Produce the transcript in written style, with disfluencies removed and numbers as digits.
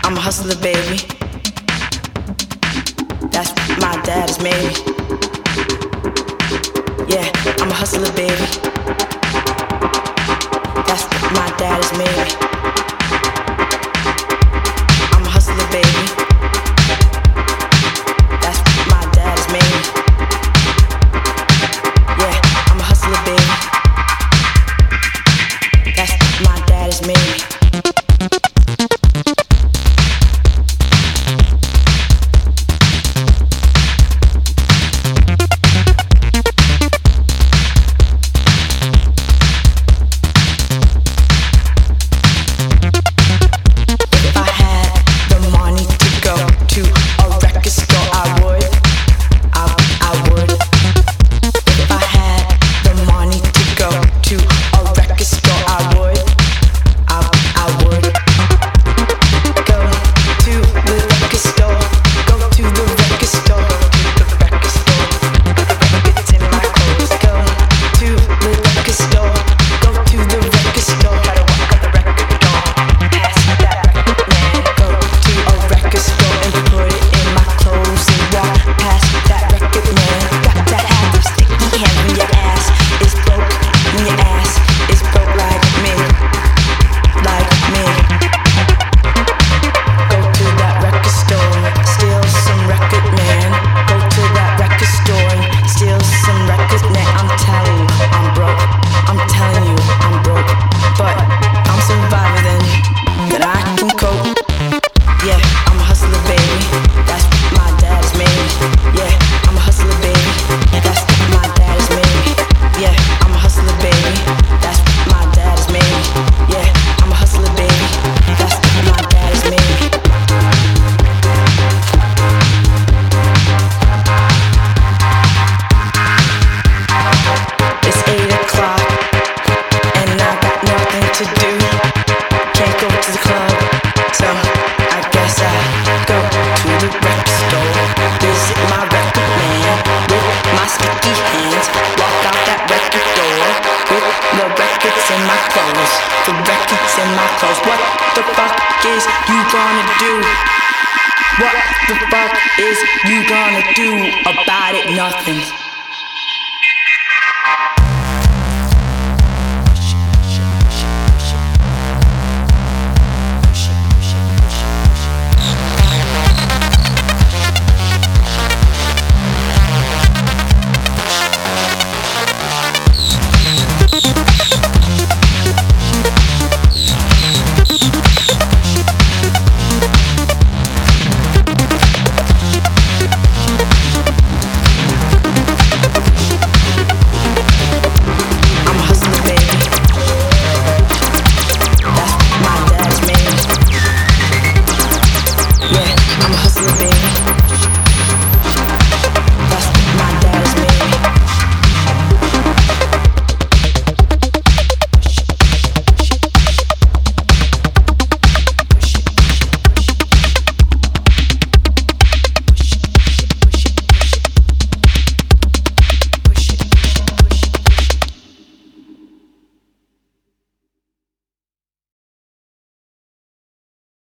I'm a hustler, baby. That's what my dad has made me. Yeah, I'm a hustler, baby. That's what my dad has made me. I'm a hustler, baby. That's what my dad has made me. Yeah, I'm a hustler, baby. That's what my dad has made me. What the fuck is you gonna do about it? Nothing.